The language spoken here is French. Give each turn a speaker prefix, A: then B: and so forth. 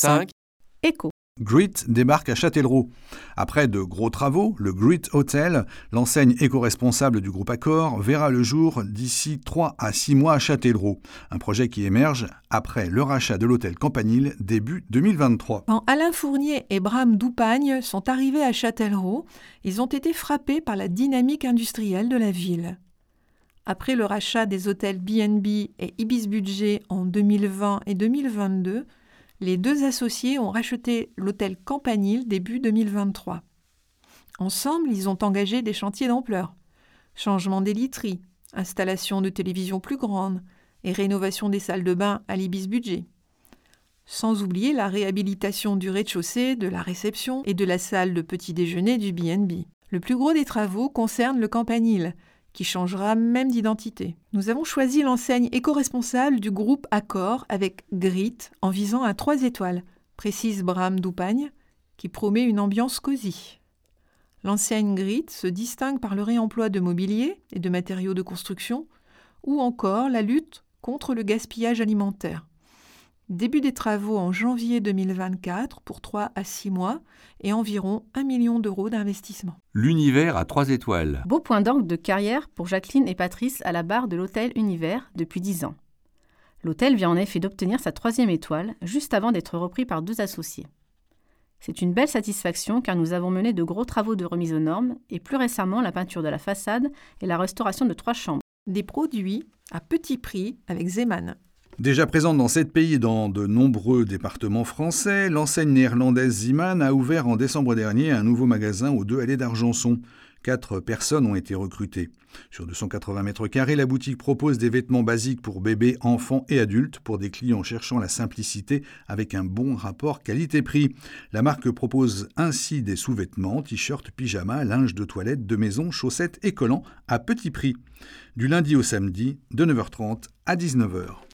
A: 5.
B: Écho.
C: Grit débarque à Châtellerault. Après de gros travaux, le Grit Hotel, l'enseigne éco-responsable du groupe Accor, verra le jour d'ici 3 à 6 mois à Châtellerault. Un projet qui émerge après le rachat de l'hôtel Campanile début 2023.
D: Quand Alain Fournier et Bram Doupagne sont arrivés à Châtellerault, ils ont été frappés par la dynamique industrielle de la ville. Après le rachat des hôtels B&B et Ibis Budget en 2020 et 2022, les deux associés ont racheté l'hôtel Campanile début 2023. Ensemble, ils ont engagé des chantiers d'ampleur. Changement des literies, installation de télévision plus grande et rénovation des salles de bain à l'Ibis Budget. Sans oublier la réhabilitation du rez-de-chaussée, de la réception et de la salle de petit déjeuner du B&B. Le plus gros des travaux concerne le Campanile, qui changera même d'identité. Nous avons choisi l'enseigne éco-responsable du groupe Accor avec Grit en visant à 3 étoiles, précise Bram Doupagne, qui promet une ambiance cosy. L'enseigne Grit se distingue par le réemploi de mobilier et de matériaux de construction, ou encore la lutte contre le gaspillage alimentaire. Début des travaux en janvier 2024 pour 3 à 6 mois et environ 1 million d'euros d'investissement.
A: L'univers à 3 étoiles.
B: Beau point d'orgue de carrière pour Jacqueline et Patrice à la barre de l'hôtel Univers depuis 10 ans. L'hôtel vient en effet d'obtenir sa 3e étoile, juste avant d'être repris par 2 associés. C'est une belle satisfaction car nous avons mené de gros travaux de remise aux normes et plus récemment la peinture de la façade et la restauration de 3 chambres.
D: Des produits à petit prix avec Zeeman.
C: Déjà présente dans 7 pays et dans de nombreux départements français, l'enseigne néerlandaise Zeeman a ouvert en décembre dernier un nouveau magasin aux 2 allées d'Argenson. 4 personnes ont été recrutées. Sur 280 mètres carrés, la boutique propose des vêtements basiques pour bébés, enfants et adultes pour des clients cherchant la simplicité avec un bon rapport qualité-prix. La marque propose ainsi des sous-vêtements, t-shirts, pyjamas, linge de toilette, de maison, chaussettes et collants à petit prix. Du lundi au samedi, de 9h30 à 19h.